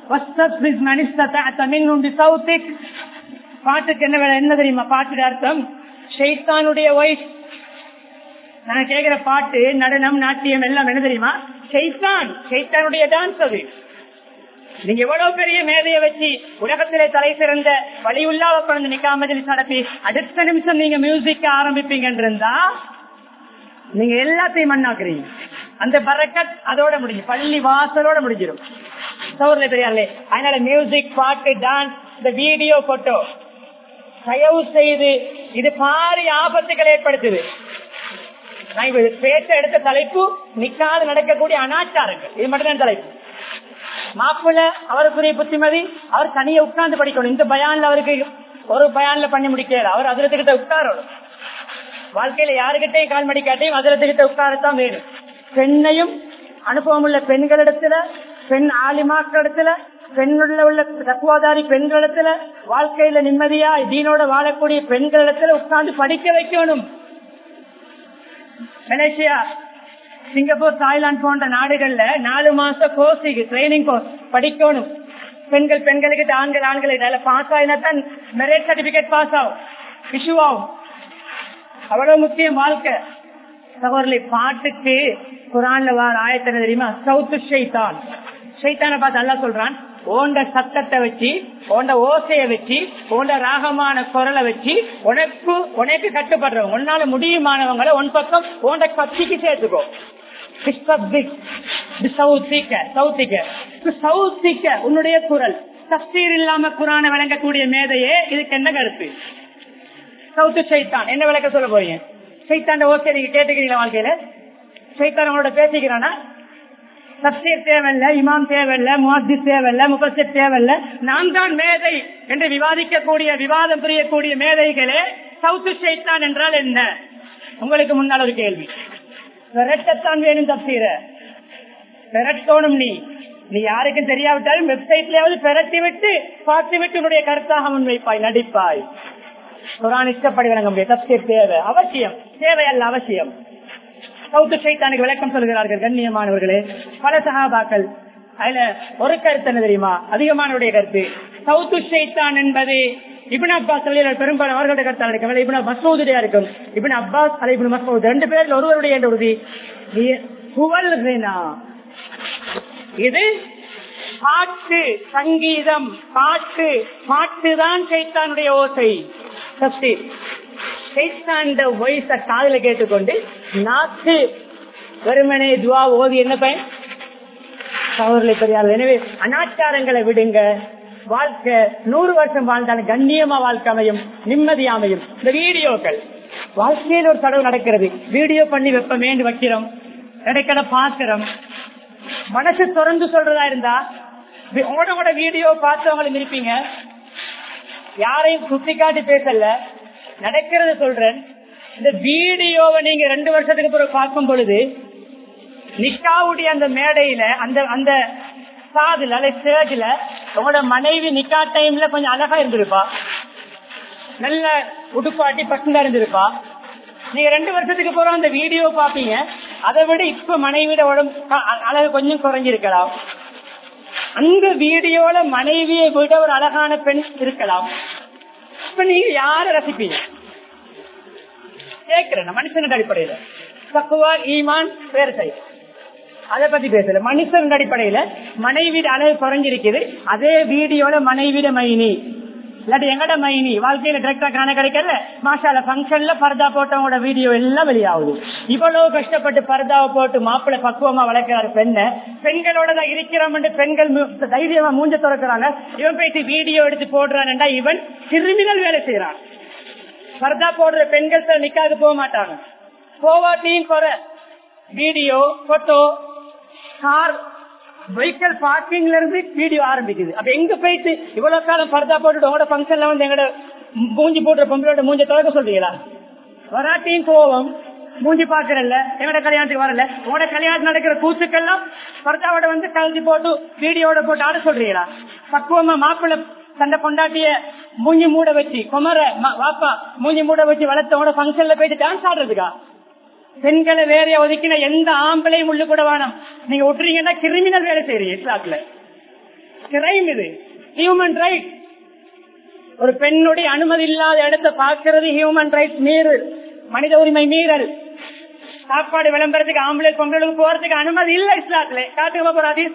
பாட்டுக்கு என்ன தெரியுமா? பாட்டு அர்த்தம் ஷைத்தானுடைய வைஃப். நான் கேக்குற பாட்டு நடனம் நாட்டியம் எல்லாம் என்ன தெரியுமா? ஷைத்தானுடைய டான்ஸ். அது நீங்க எவ்வளவு பெரிய மேதையை வச்சு உலகத்திலே தலை சிறந்த வழியுள்ளாவ குழந்தை நிக்காமஜலிஸ் நடத்தி அடுத்த நிமிஷம் நீங்க மியூசிக் ஆரம்பிப்பீங்க இருந்தா நீங்க எல்லாத்தையும் மண்ணாக்குறீங்க. அந்த பரக்கத் அதோட முடிஞ்சு, பள்ளி வாசலோட முடிஞ்சிடும். சோர்ல தெரியாதுலே. அதனால மியூசிக், பாட்டு, டான்ஸ், இந்த வீடியோ, போட்டோ தயவு செய்து இது பாரி ஆபத்துக்களை ஏற்படுத்துது. நான் பேச எடுத்த தலைப்பு நிக்காது நடக்கக்கூடிய அனாச்சாரங்கள். இது மட்டும்தான் தலைப்பு. மாப்பிள்ள அவருக்குரிய புத்திமதி, அவர் தனியை உட்கார்ந்து படிக்கணும். இந்த பயான்ல அவருக்கு ஒரு பயான்ல பண்ணி முடிக்கல, அவர் அதிரத்துக்கிட்ட உட்காரணும். வாழ்க்கையில யாருக்கிட்டையும் கால் மடிக்காட்டையும் அதிரத்துக்கிட்ட உட்காரத்தான் வேணும். பெண்ணையும் அனுபவம் உள்ள பெண்களிடத்துல, பெண் ஆலிமாக்களிடத்துல, பெண்ணுள்ள தக்குவாதாரி பெண்களிடத்துல, வாழ்க்கையில நிம்மதியா தீனோட வாழக்கூடிய பெண்களிடத்துல உட்கார்ந்து படிக்க வைக்கணும். மலேசியா, சிங்கப்பூர், தாய்லாந்து போன்ற நாடுகள்ல 4 மாச கோர்ஸ், ட்ரைனிங் கோர்ஸ் படிக்கணும். பெண்களுக்கு ஆண்களை பாஸ் ஆகினா தான் மெரிட் சர்டிபிகேட் பாஸ் ஆகும், இஷ்யூ ஆகும். அவ்வளவு முக்கியம் வாழ்க்கை. சகோதரி, பாட்டுக்கு குரான்ல வார ஆயத்தன தெரியுமா? சவுத்து ஷைத்தான். ஷைத்தான பார்த்து அல்லாஹ் சொல்றான், ஓண்ட சத்தத்தை வச்சு, ஓண்ட ஓசையை வச்சு, ஓண்ட ராகமான குரலை வச்சு உனக்கு கட்டுப்படுறவங்க, உன்னால முடியுமானவங்களை உன் பக்கம் ஓண்ட கட்சிக்கு சேர்த்துக்கோ. உன்னுடைய குரல் தஃசீர் இல்லாம குரானை விளங்கக்கூடிய மேதையே, இதுக்கு என்ன கருத்து? சவுத்து ஷைத்தான் என்ன விளக்க சொல்ல போறீங்க? ஷைத்தாண்ட ஓசை நீங்க கேட்டுக்கிறீங்களா? வாழ்க்கையில ஷைத்தான் அவங்களோட பேசிக்கிறானா? தஃசீர் தேவையில்ல, இமாம் தேவையில்ல, முஹத்திஸ் தேவையில்ல, முஃபஸ்ஸிர் தேவையில்ல, நான் தான் மேதை என்று விவாதம் புரியக்கூடிய மேதைகளே, சவுத்து ஷைத்தான் என்றால் என்ன? உங்களுக்கு முன்னால் ஒரு கேள்வி. விரட்டத்தான் வேணும் தஃசீர, விரட்டோனும். நீ யாருக்கும் தெரியாவிட்டாலும் வெப்சைட்லயாவது விரட்டி விட்டு பார்த்து விட்டு உன்னுடைய கருத்தாக முன்வைப்பாய், நடிப்பாய். குர்ஆன் இஷ்டப்படி விளங்க முடியும். தஃசீர் தேவை, அவசியம், தேவையல்ல அவசியம். சவுத்து ஷைத்தானுக்கு விளக்கம் சொல்கிறார்கள் கண்ணியமானவர்களே பல சஹாபாக்கள். அதுல ஒரு கருத்து என்ன தெரியுமா? அதிகமானவருடைய கருத்து, சவுத்து ஷைத்தான் என்பது இப்னு அப்பாஸ் பெரும்பாலும் அவர்களுடைய கருத்தால் இருக்கும், இப்னு மஸ்ஊதுடைய இருக்கும். இப்னு அப்பாஸ் அல்லது இப்னு மஸ்ஊத் 2 பேரில் ஒருவருடைய உறுதி. இது பாட்டு, சங்கீதம், பாட்டுதான் ஷைத்தானுடைய ஓசை. காதல கேட்டுக்கொண்டு நாக்கு வெறுமனே துவா ஓதி என்ன பயன்? சகோதரர்களே பெரியார்கள், எனவே அனாச்சாரங்களை விடுங்க. வாழ்க்கை 100 வருஷம் வாழ்ந்தாலும் கண்ணியமா வாழ்க்கை அமையும், நிம்மதி அமையும். இந்த வீடியோக்கள் வாழ்க்கையில் ஒரு தடவை நடக்கிறது, வீடியோ பண்ணி வைப்பமேண்டு வைக்கிறோம், இடைக்கட பாக்குறோம். மனசு திறந்து சொல்றதா இருந்தா உங்களோட வீடியோ பார்த்தவங்களும் இருப்பீங்க. யாரையும் சுட்டி காட்டி பேசல, நடக்கிறத சொல்றேன். இந்த வீடியோவை நீங்க 2 வருஷத்துக்கு பிறகு பார்க்கும் பொழுது நிக்காவுடைய அந்த மேடையில அந்த சாதுல ஸ்டேஜ்ல உங்களோட மனைவி நிக்கா டைம்ல கொஞ்சம் அழகா இருந்திருப்பா, நல்ல உடுப்பாட்டி பசங்க இருந்திருப்பா. நீங்க 2 வருஷத்துக்கு போற அந்த வீடியோ பாப்பீங்க, அதை விட இப்ப மனைவியோட உடம்பு அழகு கொஞ்சம் குறைஞ்சிருக்கலாம். அந்த வீடியோல மனைவியை விட ஒரு அழகான பெண் இருக்கலாம். இப்ப நீங்க யார ரசிப்பீங்க கேட்கிறேன். மனுஷன் அடிப்படையில தக்குவா ஈமான் வேறு செய்ய அதை பத்தி பேசல. மனுஷன் அடிப்படையில மனைவிட அழகு குறைஞ்சிருக்குது, அதே வீடியோல மனைவிட மைனி இல்லாட்டி எங்கட மைனி வாழ்க்கையில டிரெக்டா காண கிடைக்கல. மாஷால பங்கன்ல பர்தா போட்டவங்களோட வீடியோ எல்லாம் வெளியாகுது. இவ்வளவு கஷ்டப்பட்டு பர்தாவை போட்டு மாப்பிள்ளை பக்குவமா வளர்க்கிறாரு பெண்ணை, பெண்களோட தான் இருக்கிறோம் என்று பெண்கள் தைரியமா மூஞ்ச திறக்கிறாங்க. இவன் போயிட்டு வீடியோ எடுத்து போடுறான்டா இவன் கிரிமினல் வேலை செய்யறான். பர்தா போடுற பெண்கள் நிக்காது போக மாட்டாங்க, போவாட்டியும் குறை. வீடியோ போட்டோ கார் வெஹிக்கல் பார்க்கிங்ல இருந்து வீடியோ ஆரம்பிக்குது. அப்ப எங்க போயிட்டு இவ்வளவு காலம் பர்தா போட்டுட்டு உங்களோட பங்கன்ல வந்து எங்கட மூஞ்சி போடுற பொம்பளோட மூஞ்ச திறக்க சொல்றீங்களா? வராட்டியும் கோவம், மூஞ்சி பாக்குறல்ல, எங்கட கல்யாணத்துக்கு வரல, உங்களோட கல்யாணம் நடக்கிற கூத்துக்கெல்லாம் பர்தாவோட வந்து கலந்து போட்டு வீடியோட போட்டு ஆட சொல்றீங்களா? பக்குவமா மாப்பிள்ளை சண்டை கொண்டாட்டிய மூஞ்சி மூட வச்சு குமர வாப்பா மூஞ்சி மூட வச்சு வளர்த்தவங்களோட பங்கன்ல போயிட்டு டான்ஸ் ஆடுறதுக்கா? பெண்களை வேற ஒதுக்கின எந்த ஆம்பளையும் உள்ள கூட வேணும். நீங்க விட்டுறீங்கன்னா கிரிமினல் வேலை செய்றீங்க. இஸ்லாத்துல கிரைம், இது ஹியூமன் ரைட். ஒரு பெண்ணுடைய அனுமதி இல்லாத இடத்தை பார்க்கிறது ஹியூமன் ரைட் மீறல், மனித உரிமை மீறல். சாப்பாடு விளம்பரத்துக்கு ஆம்பளை பொங்கலுக்கு போறதுக்கு அனுமதி இல்ல இஸ்லாத்துல. காட்டுக்கு போறாது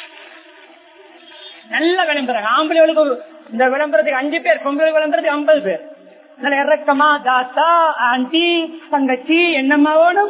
நல்ல விளம்பரம். ஆம்பளைகளுக்கு இந்த விளம்பரத்துக்கு 5 பேர், பொங்கலுக்கு விளம்பரத்துக்கு 50 பேர். இறக்கமா தாத்தா ஆண்டி தங்கச்சி என்னம்மா ஓடும்,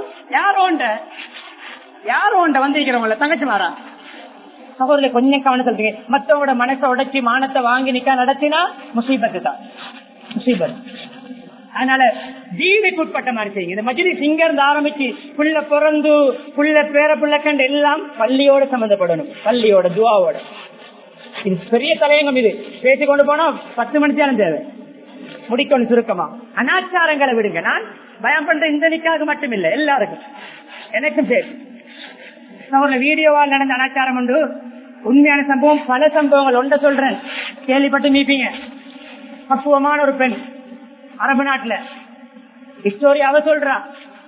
யார் ஓண்ட வந்திருக்கிறவங்கள தங்கச்சி மாறா சகோதரர்களை கொஞ்சம் கவனம் சொல்றீங்க. மற்றவங்களோட மனசை உடைச்சி மானத்தை வாங்கி நிக்கா நடத்தினா முசீபத்து தான், முசீபத். அதனால வீடுக்கு உட்பட்ட மாதிரி செய்யுங்க. இந்த மஜ்லிஸ் இங்க இருந்து ஆரம்பிச்சு புள்ள பிறந்து புள்ள பேர புள்ள கண்டு எல்லாம் பள்ளியோட சம்பந்தப்படணும், பள்ளியோட துவாவோட. இது பெரிய தலையங்கம். இது பேசிக்கொண்டு போனா 10 மணி நேரம் தேவை. முடிக்கணும் சுருக்கமா. அனாச்சாரங்களை விடுங்க. நான் பயம் பண்ற இந்த நிக்காக மட்டும் இல்ல, எல்லாருக்கும் எனக்கும் சரி. வீடியோவால் நடந்த அனாச்சாரம் உண்டு, உண்மையான சம்பவம். பல சம்பவங்கள் ஒன்றை சொல்றேன், கேள்விப்பட்டு நீப்பீங்க. பக்குவமான ஒரு பெண் அரபு நாட்டுல ஹிஸ்டோரி அவ சொல்றா,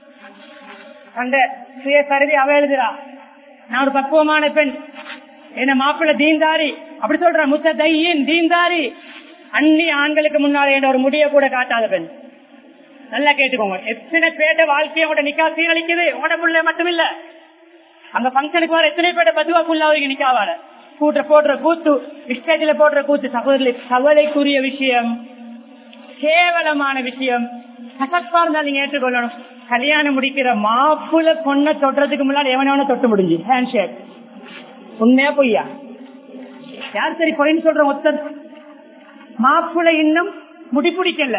அந்த சுய கருதி அவ எழுதுறா, நான் ஒரு பக்குவமான பெண், என்ன மாப்பிள்ள தீன்தாரி அப்படி சொல்ற. முத்ததையின் தீன்தாரி, அந்நிய ஆண்களுக்கு முன்னாலே ஒரு முடிய கூட காட்டாத பெண். நல்லா கேட்டுக்கோங்க. எத்தனை பேட்ட வாழ்க்கையோட நிக்கா சீரழிக்குது. உடம்புள்ள மட்டும் இல்ல, அங்க பங்கனுக்கு வர எத்தனை பேட்ட பதுவாக்குள்ள அவருக்கு நிக்காவாட போடுற கூத்து, ஸ்டேஜ்ல போடுற கூத்து. சகோதரி கவலைக்குரிய விஷயம், கேவலமான விஷயம். கசப்பா இருந்தாலும் நீங்க ஏற்றுக்கொள்ளணும். கல்யாணம் முடிக்கிற மாப்புல பொண்ணை தொட்டுறதுக்கு முன்னாடி எவனவன தொட்டு முடிஞ்சு ஹேண்ட் ஷேக். உண்மையா பொய்யா? யார் சரி பொய்ன்னு சொல்ற? ஒத்தர் மாப்பிள்ளை இன்னும் முடி பிடிக்கல.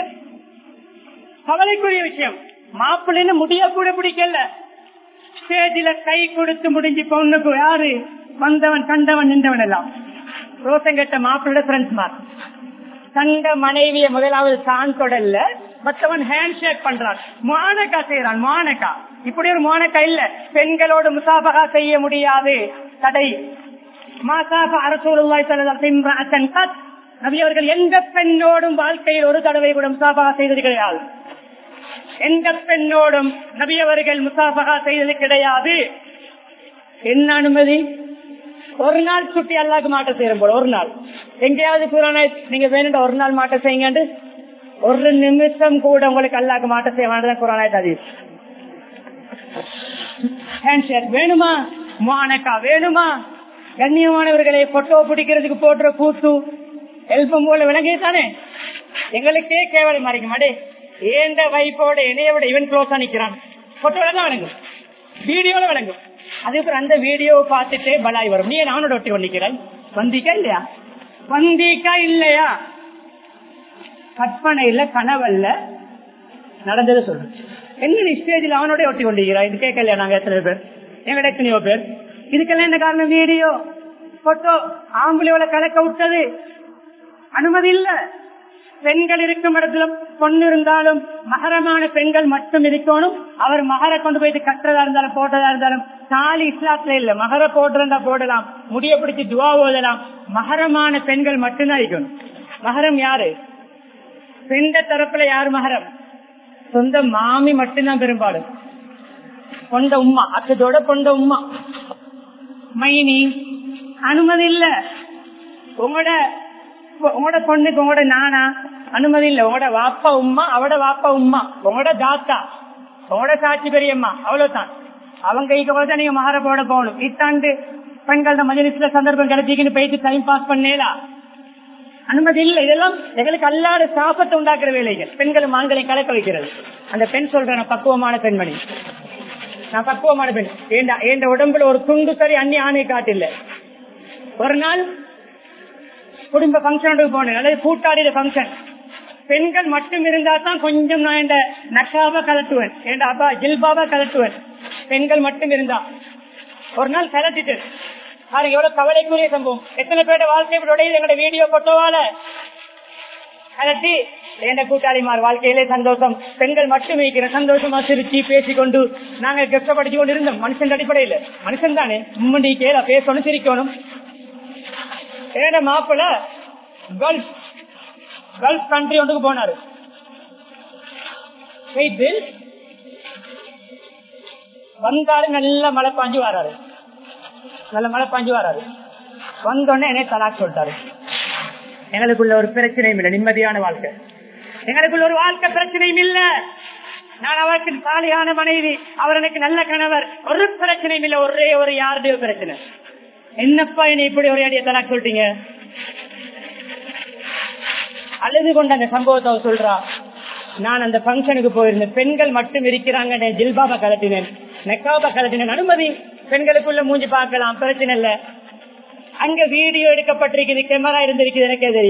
கவலைக்குரிய விஷயம், மாப்பிள்ளை இன்னும் முடிய கூட பிடிக்கல. ஸ்டேஜில கை கொடுத்து முடிஞ்சு பொண்ணுக்கு யாரு வந்தவன் கண்டவன் நின்றவன் எல்லாம் ரோசம் கெட்ட மாப்பிள்ளை ஃப்ரெண்ட்ஸ் மார் கண்ட மனைவிய முதலாவது தான் தொடல்ல, மற்றவன் ஹேண்ட் ஷேக் பண்றான், மானக்கா செய்யறான். மானக்கா இப்படி ஒரு மானக்கா இல்ல. பெண்களோடு முசாபகா செய்ய முடியாது, தடை. மாசாபா ரசூலுல்லாஹி ஸல்லல்லாஹு அலைஹி வஸல்லம் நபி அவர்கள் எந்த பெண்ணோடும் வாழ்க்கையில் ஒரு தடவை கூட முசாபகா செய்தது கிடையாது. எந்த பெண்ணோடும் நபி அவர்கள் முசாபகா செய்தது கிடையாது. என்ன அனுமதி? ஒரு நாள் சுட்டி அல்லாஹ்க்கு மாட்ட செய்யறோம் போல. ஒரு நாள் எங்கேயாவது குரானை நீங்க வேணும்டா ஒரு நாள் மாட்ட செய்யுங்க, ஒரு நிமிஷம் கூட உங்களுக்கு அல்லாஹ்க்கு மாட்ட செய்ய வேண்டாம். குரானாய் ஹதீஸ். ஹேண்ட்ஷேக் வேணுமா? மானக்கா வேணுமா? கண்ணியமானவர்களை போட்டோ பிடிக்கிறதுக்கு போடுற கூத்து எல்பம் போல விளங்கிட்டானே. எங்களுக்கே கேவலம் மாறிக்க மாட்டே. ஏண்ட வைப்போட இணைய விட இவன் க்ளோஸா நிக்கிறான். போட்டோல தான் விளங்கும், வீடியோல விளங்கும். அதுக்கப்புறம் அந்த வீடியோவை பார்த்துட்டு பலாய் வரும். நீ நானோட ஒட்டி நிக்கிறேன் வந்திக்கா இல்லையா? வந்திக்கா இல்லையா? கற்பனை இல்ல, கனவல்ல, நடந்தது சொல்றேன். என்ன ஸ்டேஜில் அவனோட ஒட்டி கொண்டிருக்கிறா? இது கேட்கலையா? நாங்க எத்தனை பேர், எங்கட எத்தனையோ பேர். இதுக்கெல்லாம் என்ன காரணம்? வீடியோ போட்டோ ஆம்பளையோட கலக்க விட்டது அனுமதி இல்ல. பெண்கள் இருக்கும் இடத்துல பொண்ணு இருந்தாலும் மகரமான பெண்கள் மட்டும் இருக்கணும். அவர் மகர கொண்டு போயிட்டு கட்டுறதா இருந்தாலும் போட்டதா இருந்தாலும் தாலி இஸ்லாத்துல இல்ல. மகர போட்டிருந்தா போடலாம், முடிய பிடிச்சி துவா ஓதலாம். மகரமான பெண்கள் மட்டும்தான் இருக்கணும். மகரம் யாரு? பெண்ட தரப்புல யாரு மகரம்? சொந்த மாமி மட்டும்தான் பெரும்பாலும். கொண்ட உம்மா, அத்தோட கொண்ட உம்மா, மைனி அனுமதி இல்ல. உங்களோட பொண்ணுக்கு உங்களோட நானா அனுமதி இல்ல. உங்களோட வாப்பா உம்மா, அவட வாப்பா உம்மா, உங்களோட தாத்தா, உங்களோட சாட்சி பெரியம்மா, அவ்வளவுதான். அவங்க கைக்கு நீங்க மகர போட போகணும். இத்தாண்டு பெண்கள மஜ்லிஸ்ல சந்தர்ப்பம் கிடைச்சிக்கின்னு போயிட்டு டைம் பாஸ் பண்ணேலா? அனுமதி இல்ல. இதெல்லாம் எங்களுக்கு அல்லாத சாபத்தை உண்டாக்குற வேலைகள். பெண்களும் ஆண்களை கலக்க வைக்கிறது. அந்த பெண் சொல்றேன், பக்குவமான பெண்மணி, நான் பக்குவமான பெண். என் உடம்புல ஒரு துண்டு சரி அன்னி ஆணை காட்டில்ல. ஒரு நாள் குடும்ப பங்கனுக்கு போனேன், அல்லது கூட்டாளிய பங்கன். பெண்கள் மட்டும் இருந்தா தான் கொஞ்சம் நான் இந்த நக்காவா கலட்டுவேன், என் அப்பா ஜில்பாவா கலட்டுவேன். பெண்கள் மட்டும் இருந்தா ஒரு நாள் கலட்டிட்டு பாருங்க, எவ்வளவு கவலைக்குரிய சம்பவம். எத்தனை பேரோட வாழ்க்கை உடைய எங்களோட வீடியோ போட்டோவால கலட்டி எந்த கூட்டாளிமார் வாழ்க்கையிலே சந்தோஷம். பெண்கள் மட்டும் இருக்கிற சந்தோஷமா சிரிச்சு பேசிக்கொண்டு நாங்க கஷ்டப்படுத்தி கொண்டு இருந்தோம். மனுஷன் அடிப்படையில் மனுஷன் தானே, மும்மண்டி கேள பேசணும், சிரிக்கணும். ஏன்னா மாப்பிள்ள கல்ஃப் கண்ட்ரி ஒன்றுக்கு போனாரு. வந்தாரு, நல்ல மழை பாஞ்சு வராரு. நல்ல மழை பாஞ்சு வராரு. வந்தோடனே என்னை தலாக் சொல்லிட்டாரு. எங்களுக்குள்ள ஒரு பிரச்சனையும் இல்லை, நிம்மதியான வாழ்க்கை. எங்களுக்குள்ள ஒரு வாழ்க்கை பிரச்சனையும் இல்ல. நான் அவருக்கு சாலியான மனைவி, அவர் எனக்கு நல்ல கணவர், ஒரு பிரச்சனையும் இல்லை. ஒரே ஒரு யாருடைய பிரச்சனை. என்னப்பா என்னை இப்படி ஒரு அடியை தலாக் சொல்லிட்டீங்க? அழுது கொண்ட அந்த சம்பவத்தை சொல்றா. நான் அந்த பங்கனுக்கு போயிருந்தேன், பெண்கள் மட்டும் இருக்கிறாங்க, ஜில்பாபா கலட்டினேன், நெக்காபா கலட்டினேன். அனுமதி, பெண்களுக்குள்ள மூஞ்சி பார்க்கலாம், பிரச்சனை இல்ல. அங்க வீடியோ எடுக்கப்பட்டிருக்குது, கேமரா இருந்திருக்குது.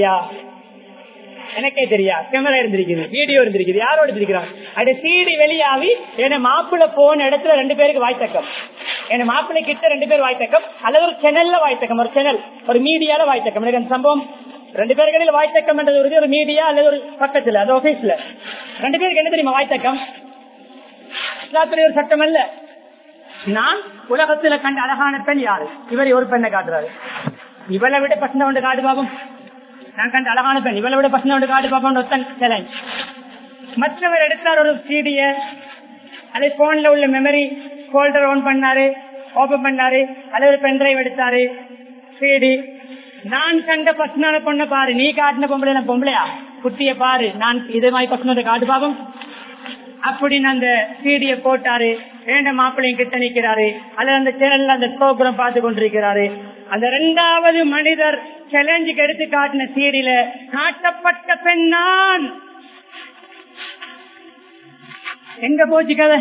எனக்கே தெரியா கேமரா இருந்திருக்குது, வீடியோ இருந்திருக்குது. யாரோட எடுத்திருக்கிறாங்க? அது சீடி வெளியாவி என மாப்பிள்ள போன இடத்துல 2 பேருக்கு வாய்த்தக்கம். என் மாப்பிள்ளை கிட்ட 2 பேர் வாய்த்தக்கம், அல்லது ஒரு சேனல்ல வாய்த்தக்கம், ஒரு சேனல், ஒரு மீடியால வாய்த்தக்கம். எனக்கு அந்த சம்பவம் 2 பேர்களில் வாய்த்தக்கம் என்றது ஒரு மீடியா அல்லது ஒரு பக்கத்துல, அது ஆபீஸ்ல 2 பேருக்கு என்ன தெரியுமா வாய்த்தக்கம்? இஸ்லாத்துல ஒரு சட்டம் அல்ல. நான் உலகத்துல கண்ட அழகான பெண் யாரு? இவரை ஒரு பெண்ணை காட்டுறாரு. இவளை விட பசங்க ஒன்று காடு பாப்போம். நான் கண்ட அழகான பெண், இவளை விட பசங்க ஒன்று காடு பாப்போம். ஒருத்தன் சேலஞ்ச். மற்றவர் எடுத்தார் ஒரு சீடிய, அதை போன்ல உள்ள மெமரி போல்டர் ஓன் பண்ணாரு, ஓபன் பண்ணாரு, அல்லது ஒரு பென் டிரைவ் எடுத்தாரு, சீடி. நான் கண்ட பசனான பொண்ணை பாரு, நீ காட்டின பொம்பளை பொம்பளையா குட்டிய பாரு, நான் இதே மாதிரி பசங்க காடு பாப்போம் அப்படின்னு அந்த சீடிய போட்டாரு. வேண்ட மாப்பிள்ளையும் கிட்ட நிக்கிறாரு, அல்லது அந்த சேனல்ல அந்த ப்ரோக்ராம் பார்த்து கொண்டிருக்கிறாரு. அந்த 2வது மனிதர் சேலஞ்சுக்கு எடுத்து காட்டின சீடியில காட்டப்பட்ட பெண் நான். எங்க போச்சு கதை?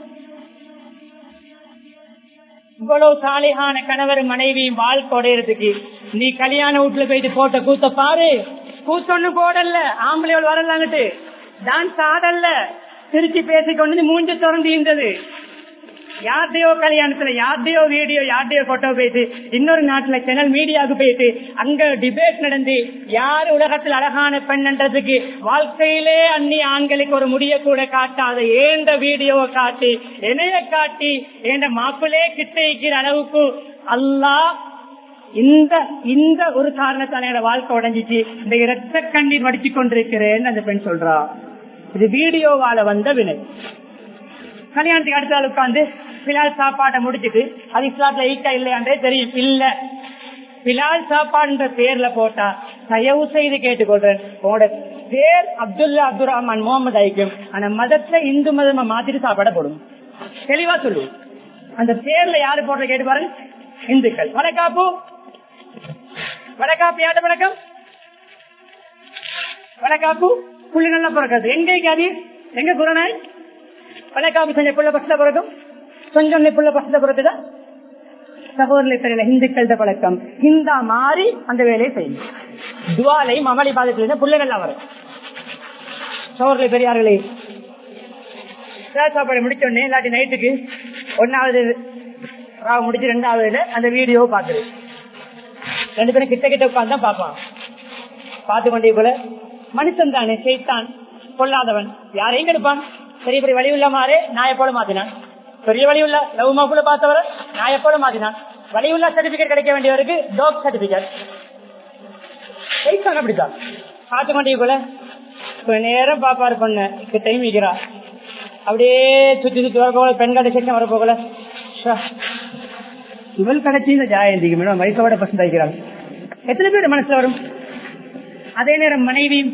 இவ்வளவு சாலிகான கணவர் மனைவியும் வாழ்க்கை உடையறதுக்கு நீ கல்யாண வீட்டுல போயிட்டு போட்ட கூத்த பாரு. கூத்தொன்னு போடல, ஆம்பளையோட வரலாங்கிட்டு டான்ஸ் ஆடல்ல, திருச்சி பேசிக்கொண்டு மூஞ்சி திறந்து இருந்தது. யார்டையோ கல்யாணத்துல, யார்டையோ வீடியோ, யார்டையோ போட்டோ போயிட்டு இன்னொரு நாட்டுல சேனல் மீடியாவுக்கு போயிட்டு அங்க டிபேட் நடந்து யாரு உலகத்தில் அழகான பெண்ன்றதுக்கு வாழ்க்கையிலே அந்நிய ஆண்களுக்கு ஒரு முடிய கூட காட்டாத ஏந்த வீடியோவை காட்டி, என்னைய காட்டி, ஏந்த மாப்பிளே கிட்ட இருக்கிற அளவுக்கு அல்லாஹ் இந்த ஒரு காரணத்தால என்னோட வாழ்க்கை உடைஞ்சிச்சு, இந்த இரத்த கண்ணீர் வடிச்சு கொண்டிருக்கிறேன்னு அந்த பெண் சொல்றா. இது வீடியோவால வந்த வினை. கல்யாணத்துக்கு அடுத்த உட்காந்து பிலால் சாப்பாட்டை முடிச்சுட்டு அது இஸ்லாத்துல ஈக்கா இல்லையான்றே தெரியும். இல்ல, பிலால் சாப்பாடுன்ற பேர்ல போட்டா தயவு செய்து கேட்டுக்கொள்றேன், உங்களோட பேர் அப்துல்லா அப்துல் ரஹ்மான் முகமது ஐக்கியம், ஆனா மதத்துல இந்து மதமா மாத்திட்டு சாப்பாட போடும். தெளிவா சொல்லு. அந்த பேர்ல யாரு போடுற கேட்டு பாருங்க, இந்துக்கள். வடக்காப்பு யாரு வணக்கம்? வடக்காப்பு புள்ளி நல்லா பிறக்காது. எங்க காதி எங்க குரணாய் வடக்காப்பு செஞ்ச புள்ள பசல பிறக்கும், கொஞ்சம் புள்ள பசல பிறக்குதா? சகோதரர்களை தெரியல, இந்துக்கள பழக்கம். ஹிந்தா மாறி அந்த வேலையை செய்யும். துவாலையும் அமளி பாதத்துல பிள்ளைகள் வரும். சோர்ல பெரியார்களே, சாப்பாடு முடிச்ச உடனே இல்லாட்டி நைட்டுக்கு 1வது ராவ் முடிச்சு 2வது அந்த வீடியோ பாக்குறது. 2 பேரும் கிட்ட கிட்ட உட்கார்ந்து தான் பார்ப்பான். பார்த்து கொண்டே போல மனுஷன் தானே, செய்தான் கொள்ளாதவன், யாரையும் கெடுப்பான். பெரிய பெரிய வழி உள்ள மாறே நான் எப்போல மாத்தினான். பெரிய வழி உள்ள லவ் மாப்புல பார்த்தவரை நான் எப்போல மாத்தினான். வழி உள்ள சர்டிபிகேட் கிடைக்க வேண்டியவருக்கு டாக் சர்டிபிகேட் செய்தான். அப்படித்தான் பார்த்து கொண்டே போல நேரம் பாப்பாரு பண்ண டைம் வைக்கிறா. அப்படியே சுத்தி சுத்தி வரப்போல பெண்கள் செக்ஷன் வரப்போகல இவள் கிடைச்சி இந்த ஜாயந்திக்கு மேடம் வயசோட பசங்க வைக்கிறாங்க. எத்தனை பேர் மனசுல வரும்? அதே நேரம் மனைவியும்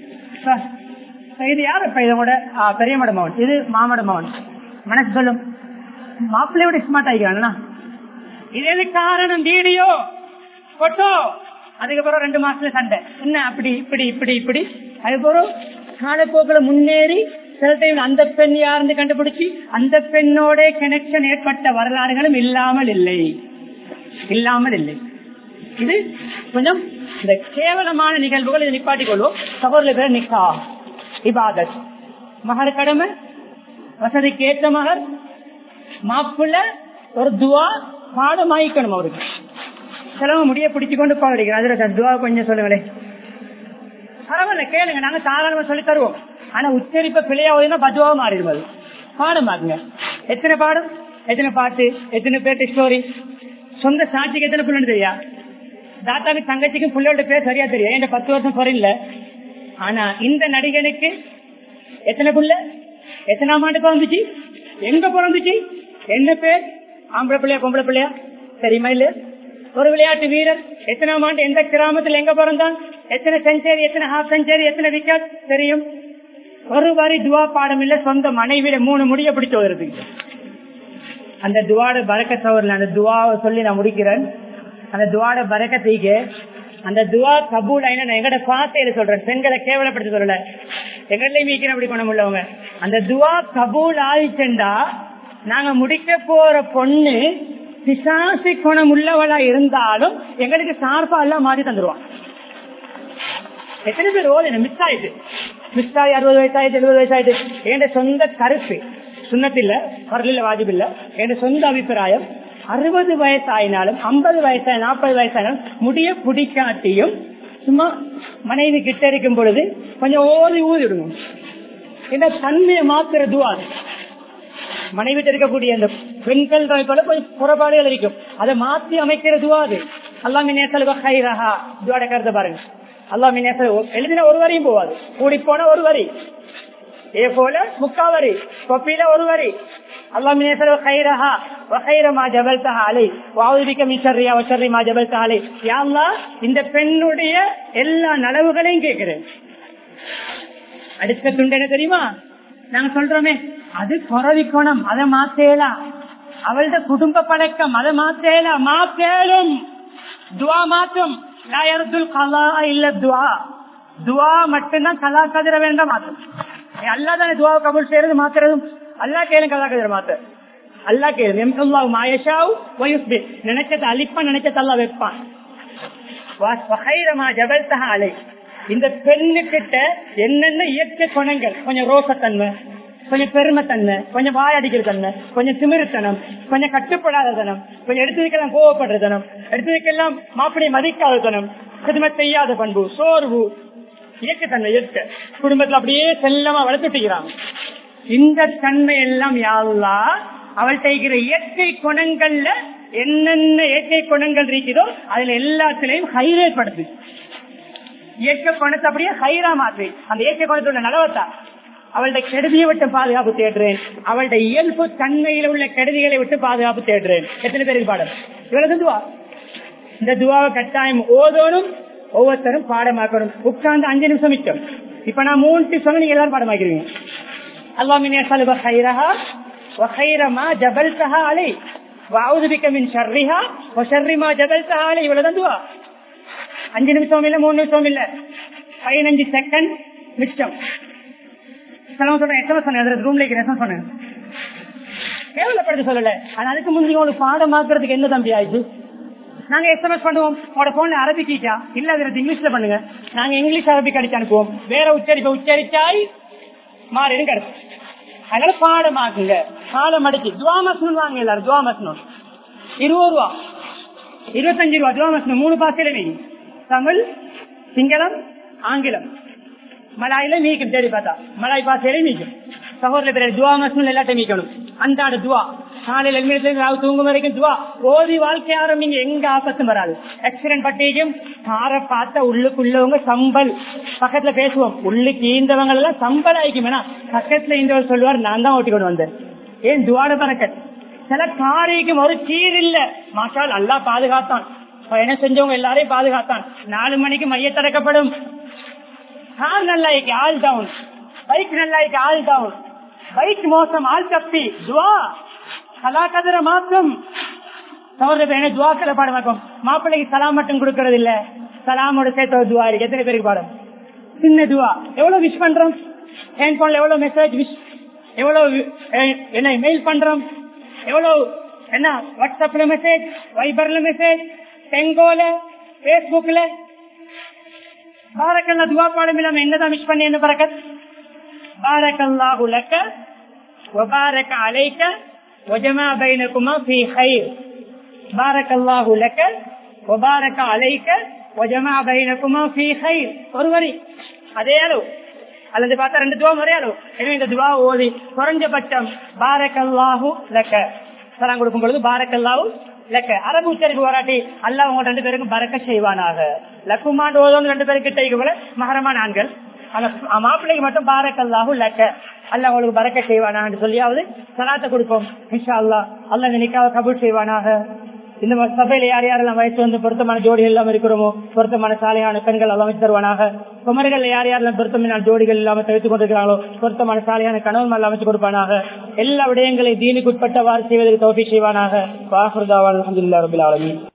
இது யார் இப்ப இதோட பெரிய மடமாவன், இது மாமடமாவன் மனசு சொல்லும் மாப்பிள்ளையோட ஸ்மார்ட் ஆகிக்கிறாங்கன்னா இது எது காரணம்? Video photo. அதுக்கப்புறம் 2 மாசத்துல சண்டை என்ன அப்படி இப்படி இப்படி இப்படி. அதுக்கப்புறம் காலப்போக்கில் முன்னேறி சில டைம் அந்த பெண் யாருன்னு கண்டுபிடிச்சி அந்த பெண்ணோட கனெக்ஷன் ஏற்பட்ட வரலாறுகளும் இல்லாமல் இல்லை. இது கொஞ்சம் இந்த கேவலமான நிகழ்வுகள் இதை நிப்பாட்டிக் கொள்வோம். சகோதரர்கள் நிக்கா இபாதத் மகர் கடமை, வசதிக்கு ஏற்ற மகர், மாப்புள்ள ஒரு துவா பாடமாயிக்கணும். அவருக்கு சிலவங்க முடிய பிடிச்சுக்கொண்டு பாடுகிறேன். அதுல துவா கொஞ்சம் சொல்லுங்களேன். பரவாயில்ல கேளுங்க, நாங்க தாராளமா சொல்லி தருவோம். ஆனா உச்சரிப்ப பிள்ளையாவதுன்னா பதுவா மாறிடுவது. பாடமாக்குங்க. எத்தனை பாடம், எத்தனை பாட்டு, எத்தனை பேர்ட்டு ஸ்டோரி. சொந்த சாட்சிக்கு எத்தனை பிள்ளைன்னு தெரியா? தாத்தாவுக்கு தங்கச்சிக்கும் பிள்ளையோட பேர் சரியா தெரியும். என் 10 வருஷம் குறையில. ஆனா இந்த நடிகனுக்கு எத்தனை புள்ள, எத்தனாம் ஆண்டு பிறந்துச்சு, எங்க பிறந்துச்சு, என்ன பேர், ஆம்பளை பிள்ளையா பொம்பளை பிள்ளையா தெரியுமா? இல்ல ஒரு விளையாட்டு வீரர் எத்தனாம் ஆண்டு எந்த கிராமத்தில் எங்க பிறந்தான், எத்தனை செஞ்சுரி, எத்தனை ஹாஃப் செஞ்சுரி, எத்தனை விக்கெட் தெரியும். ஒரு வரி துவா பாடம் இல்ல. சொந்த மனைவியில 3 முடிய பிடிச்சு வருது. அந்த துவாட பரக்கத் அவர்கள் அந்த துவாவை சொல்லி நான் முடிக்கிறேன். அந்த துவாட பரக்கத்தைக்கு அந்த துவா கபூல் ஆயினா எங்கட பாத்தையில சொல்றேன். பெண்களை கேவலப்படுத்த சொல்லல, எங்களையும் மீக்கிற அப்படி பண்ண முடியவங்க. அந்த துவா கபூல் ஆயிச்சா நாங்க முடிக்க போற பொண்ணு பிசாசி குணம் உள்ளவளா இருந்தாலும் எங்களுக்கு சார்பா எல்லாம் மாறி தந்துருவான். எத்தனை பேர் ஓது மிஸ் ஆயிட்டு, மிஸ் ஆகி 60 வயசாயிட்டு 70 வயசாயிட்டு. என் சொந்த கருத்து சுண்ணத்தில்ல, வரல வாஜிபில்ல. என் சொந்த அபிப்பிராயம் 60 வயசாயினாலும் 50 வயசாய் 40 வயசாயினாலும் முடிய பிடிக்காட்டியும் சும்மா மனைவி கிட்ட இருக்கும் பொழுது கொஞ்சம் ஓதி ஊதிடுங்க. இந்த தன்மையை மாத்திர துவா. மனைவி இருக்கக்கூடிய அந்த பெண்கள் கொஞ்சம் புறப்பாடுகள் இருக்கும், அதை மாற்றி அமைக்கிற துவா அது. அல்லாஹ் நேசல் கைரஹா துவாட கருத்தை பாருங்க. அல்லாஹ் நேசல் எழுதின ஒரு வரியும் போவாது, கூடி போன ஒரு வரி, ஏ போல 3/4 வரி, கொப்பியில ஒரு வரி. அல்லாஹ் நேசல் கைரஹா வகைரமா ஜபல்தஹா அலை வஅஊதுபிக மின் ஷர்ரிஹா வ ஷர்ரி மா ஜபல்தஹா அலை. யா அல்லாஹ் இந்த பெண்ணுடைய எல்லா நலவுகளையும் கேட்கிறேன். அடுத்த துண்டு என்ன தெரியுமா? நாங்க சொல்றோமே அது குறவி குணம், அதை மாத்தேலாம். அவளோட குடும்ப பழக்கம் அதை மாத்தேலாம். மாத்தேலும் துவா மாற்றும். துவா மட்டும்தான் கலா கதிர வேண்டாம் மாற்றும். அல்லா தானே துவாவை கபூல் செய்யறது மாத்துறதும். அல்லா கேளும் கலா கதிர மாத்த. அல்லா கேளும் நினைச்சத அழிப்பான், நினைச்சத அல்லா வைப்பான். அலை இந்த பெண்ணு கிட்ட என்னென்ன இயற்கை குணங்கள், கொஞ்சம் ரோசத்தன்மை, கொஞ்சம் பெருமைத்தன்மை, கொஞ்சம் வாயடிக்கிற தன்மை, கொஞ்சம் திமிருத்தனம், கொஞ்சம் கட்டுப்படாத தனம், கொஞ்சம் எடுத்ததுக்கெல்லாம் கோவப்படுற தனம், எடுத்ததுக்கெல்லாம் மாப்பிளையை மதிக்காத தனம், சிறுமை செய்யாத பண்பு, சோர்வு, இயக்கத்தன்மை, இயற்கை குடும்பத்துல அப்படியே செல்லமா வளர்த்துட்டுக்கிறாங்க. இந்த தன்மை எல்லாம் யா அல்லாஹ் அவள் செய்கிற இயற்கை குணங்கள்ல என்னென்ன இயற்கை குணங்கள் இருக்குதோ அதுல எல்லாத்திலையும் ஹைரேற்படுத்து. இயற்கை குணத்தை அப்படியே ஹைரா மாற்று. அந்த இயற்கை குணத்தோட நலவத்தா அவளுடைய கெடுதியை விட்டு பாதுகாப்பு தேடுறேன். அவளுடைய இயல்பு தன்மையில உள்ள கெடுதிகளை விட்டு பாதுகாப்பு தேடுறேன். எத்தனை பேருக்கு பாடம்? இவ்வளவு துவா. இந்த துவாவை கட்டாயம் ஓதோனும், ஒவ்வொருத்தரும் பாடமாக்கணும். உட்கார்ந்து 5 நிமிஷம் மிச்சம். இப்ப நான் 3 சொன்ன நீங்க எல்லாரும் பாடமாக்கிறீங்க. அல்லாஹ் மின் யஸலுப கைரஹா வ கைர மா ஜபல்தஹா அலை வஅஊது பிக மின் ஷர்ரிஹா வ ஷர்ரி மா ஜபல்தஹா அலை. இவ்வளவுதான் துவா. 5 நிமிஷம் இல்ல, 3 நிமிஷம் இல்ல, 15 செகண்ட் மிச்சம். கேவலப்படுத்த சொல்லல. ஆனா அதுக்கு முந்தைய உங்களுக்கு பாடமாக்குறதுக்கு என்ன தம்பி ஆயிடுச்சு? நாங்க SMS பண்ணுவோம். உங்களோட போன்ல அரபி கீச்சா இல்ல அது இங்கிலீஷ்ல பண்ணுங்க, நாங்க இங்கிலீஷ் அரபிக் அடிச்சு அனுப்புவோம். வேற உச்சரிச்சாய் மாறிடும் கிடைக்கும். அதனால பாடமாக்குங்க. காலம் அடிச்சு துவா மஸ்னூன் வாங்க. எல்லாரும் துவா மஸ்னூன் 20 ரூபா 25 ரூபா துவா மஸ்னூன் 3 பாசையில தமிழ், சிங்களம், ஆங்கிலம். மலாயில மீக்கும் தேடி பார்த்தா மலாய் பாசையில மீக்கும். சகோதர பேர் துவா மஸ்னூன் எல்லாத்தையும் மீக்கணும். அன்றாட துவா காலையில தூங்கும் வரைக்கும் துவா ஓதி வாழ்க்கை ஆரம்பிங்க. எங்க ஆபத்தும் வராது. ஆக்சிடென்ட் பட்டிக்கும் காரை பார்த்தா உள்ளுக்குள்ளவங்க சம்பல் பக்கத்துல பேசுவோம். உள்ளுக்கு ஈந்தவங்க எல்லாம் சம்பல் ஆயிக்கும். பக்கத்துல ஈந்தவர் சொல்லுவார் நான் தான் ஓட்டி கொண்டு வந்தேன். ஏன் துவாட பறக்க. சில காரிக்கும் ஒரு சீர் இல்ல, மாஷால் அல்லா பாதுகாத்தான். பயணம் செஞ்சவங்க எல்லாரையும் பாதுகாத்தான். 4 மணிக்கு மைய திறக்கப்படும். கார் நல்லா இருக்கு ஆல் டவுன், பைக் நல்லா இருக்கு ஆல் டவுன், பைக் மோசம் ஆள் தப்பி துவா கலாக்கதிர மாற்றம். சகோதர துவாக்களை பாடமாக்கும். மாப்பிள்ளைக்கு சலாம் மட்டும் கொடுக்கறது இல்ல, சலாமோட சேர்த்த துவா இருக்கு. எத்தனை பேருக்கு பாடம்? சின்ன துவா. எவ்வளவு விஷ் பண்றோம்? ஹேண்ட்போன்ல எவ்வளவு மெசேஜ் விஷ், எவ்வளவு என்ன மெயில் பண்றோம், எவ்வளவு என்ன வாட்ஸ்அப்ல மெசேஜ், வைபர்ல மெசேஜ், டெங்கோல, பேஸ்புக்ல. பாரக்கல்லா துவா பாடம் இல்லாம என்னதான் விஷ் பண்ணி என்ன பரக்கத்? பாரக்கல்லாஹு லக்க வ பாரக அலைக வஜமா பைனகுமா ஃபீ கைர். பாரக்கல்லாஹு லக்க வ பாரக அலைக வஜமா பைனகுமா ஃபீ கைர். ஒரு வரி அதே அளவு அல்லது பார்த்தா 2 துவா ஒரே அளவு. எனவே இந்த துவா ஓதி குறைஞ்சபட்சம் பாரக்கல்லாஹு லக்க சலாம் கொடுக்கும் பொழுது பாரக்கல்லாஹு லக்க அரபு உச்சரிப்பு வராட்டி அல்லாஹ் உங்க 2 பேருக்கும் பரக்க செய்வானாக. லக்குமான் ஓதோன்னு 2 பேருக்கு கிட்ட போல மகரமான ஆண்கள். மாப்பிள்ளைக்கு மட்டும் பாரக்கல்லாஹு லக்க அல்லாஹ் உங்களுக்கு பரக்க செய்வானாக சொல்லியாவது சலாத்தை கொடுப்போம். இன்ஷா அல்லாஹ் அல்லாஹ் நினைக்காக கபூல் செய்வானாக. இந்த சபையில யார் யாரெல்லாம் வயசு வந்து பொருத்தமான ஜோடிகள் எல்லாம் இருக்கிறோமோ பொருத்தமான சாலையான பெண்கள் எல்லாம் அமைச்சு தருவானாக. குமரிகள் யார் யாரெல்லாம் பொருத்தமான ஜோடிகள் இல்லாம தவித்துக் கொண்டிருக்கிறாங்களோ பொருத்தமான சாலையான கணவன் அமைச்சு கொடுப்பானாக. எல்லா விடயங்களையும் தீனுக்கு உட்பட்டவாறு செய்வதற்கு தௌஃபீக் செய்வானாக. வாஹிர் தாவானா அல்ஹம்துலில்லாஹி ரப்பில் ஆலமீன்.